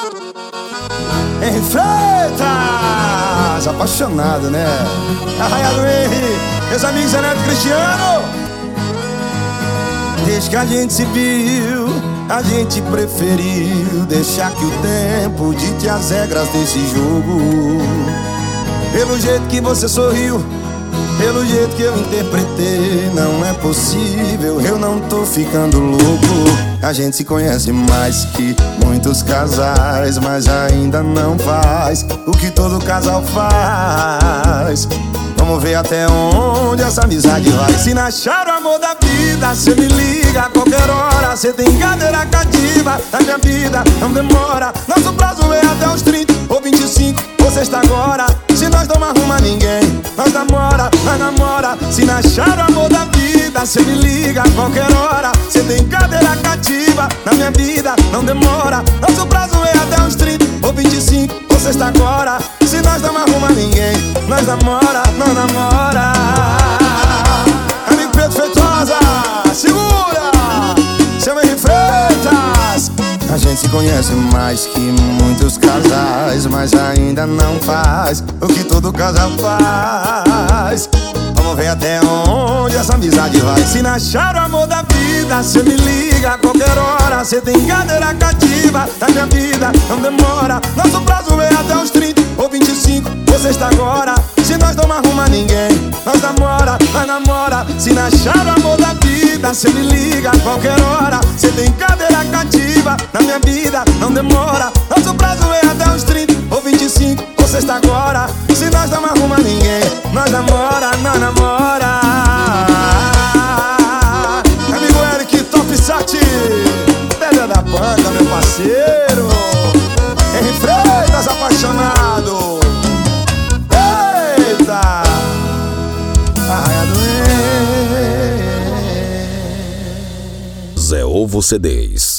Henry Freitas, apaixonado, né? Arraiado Henry, meus amigos Zé Neto e Cristiano. Desde que a gente se viu, a gente preferiu deixar que o tempo dite as regras desse jogo. Pelo jeito que você sorriu, pelo jeito que eu interpretei, não é possível, eu não tô ficando louco. A gente se conhece mais que muitos casais, mas ainda não faz o que todo casal faz. Vamos ver até onde essa amizade vai. Se não achar o amor da vida, cê me liga a qualquer hora. Cê tem cadeira cativa na minha vida, não demora. Nosso prazo é até os 30 ou 25, ou sexta agora. Se nós não arruma ninguém, nós namora. Se não achar o amor da vida, cê me liga a qualquer hora. Cê tem cadeira cativa na minha vida, não demora. Nosso prazo é até uns 30 ou 25, ou sexta agora. Se nós não arruma ninguém, nós namora. Amigo Pedro Feitosa, segura! Chama Henry Freitas. A gente se conhece mais que muitos casais, mas ainda não faz o que todo casal faz. Vamos ver até onde essa amizade vai. Se não achar o amor da vida, cê me liga a qualquer hora. Cê tem cadeira cativa na minha vida, não demora. Nosso prazo é até uns 30 ou 25, ou sexta agora. Se nós não arruma ninguém, nós namora. Se não achar o amor da vida, cê me liga a qualquer hora. Cê tem cadeira cativa na minha vida, não demora. Nosso prazo é até uns 30 ou 25, ou sexta agora. Se nós não arruma ninguém, nós namora. Amigo Eric Top Sat, Pedra da Banca, meu parceiro. Henry Freitas, apaixonado. Eita, arraiado. Zé Ovo CDs.